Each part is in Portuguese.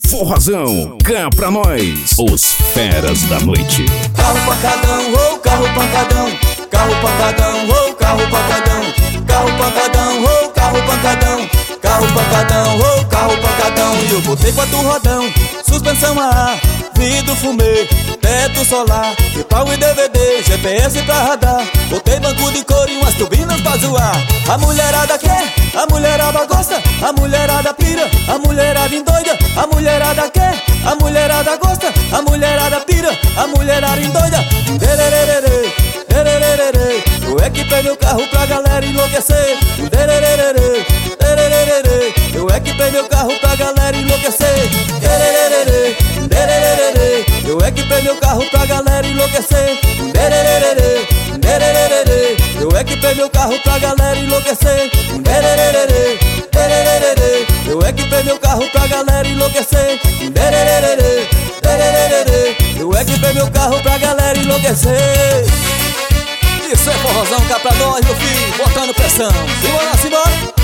Forrozão, cá pra nós, os feras da noite. Carro pancadão, oh, carro pancadão. Carro pancadão, oh, carro pancadão. Carro pancadão, oh, carro pancadão. Carro pancadão, oh, carro pancadão. E eu botei 4 rodão, suspensão a ar, vidro fumê, teto solar, e pau e DVD, GPS pra radar. Botei banco de couro e umas turbinas pra zoar. A mulherada quer, a mulherada gosta, a mulherada pira, a mulherada endoida. A mulherada quer, a mulherada gosta, a mulherada pira, a mulherada endoida. Derererê, derererê, eu equipei meu carro pra galera enlouquecer. Derererê, derererê, eu equipei meu carro pra galera enlouquecer. Derererê, derererê, eu equipei meu carro pra galera enlouquecer. Derererê, derererê, eu equipei meu carro pra galera enlouquecer. Derererê, derererê, eu equipei meu carro pra galera enlouquecer. Derererê, derererê, eu equipei meu carro pra galera enlouquecer. Isso é forrozão cá pra nós, meu filho, botando pressão. Simbora, simbora.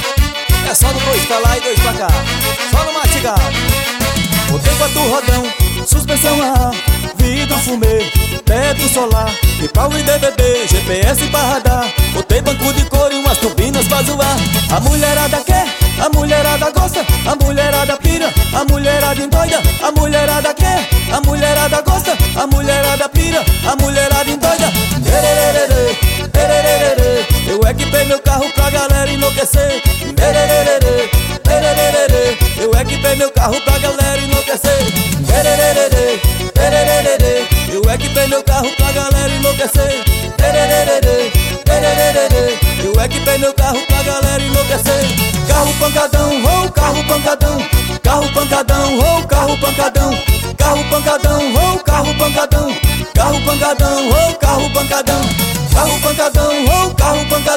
É só no 2 pra lá e 2 pra cá, só no mastigado. Botei 4 rodão, suspensão a ar, vidro fumê, teto solar, e pau e DVD, GPS pra radar. Botei banco de couro e umas turbinas pra zoar. A mulherada quer, a mulherada gosta, a mulherada pira, a mulherada endoida. A mulherada quer, a mulherada gosta, a mulherada pira, a mulherada endoida. Derererê, derererê, eu equipei meu carro pra galera enlouquecer. Derererê, derererê, eu equipei meu carro pra galera enlouquecer. Derererê, derererê, eu equipei meu carro pra galera enlouquecer. Derererê, derererê, eu equipei meu carro pra galera enlouquecer. Carro pancadão, oh, carro pancadão. Carro pancadão, oh, carro pancadão. Carro pancadão, oh, carro pancadão. Carro pancadão, oh, carro pancadão. Carro pancadão, oh, carro pancadão.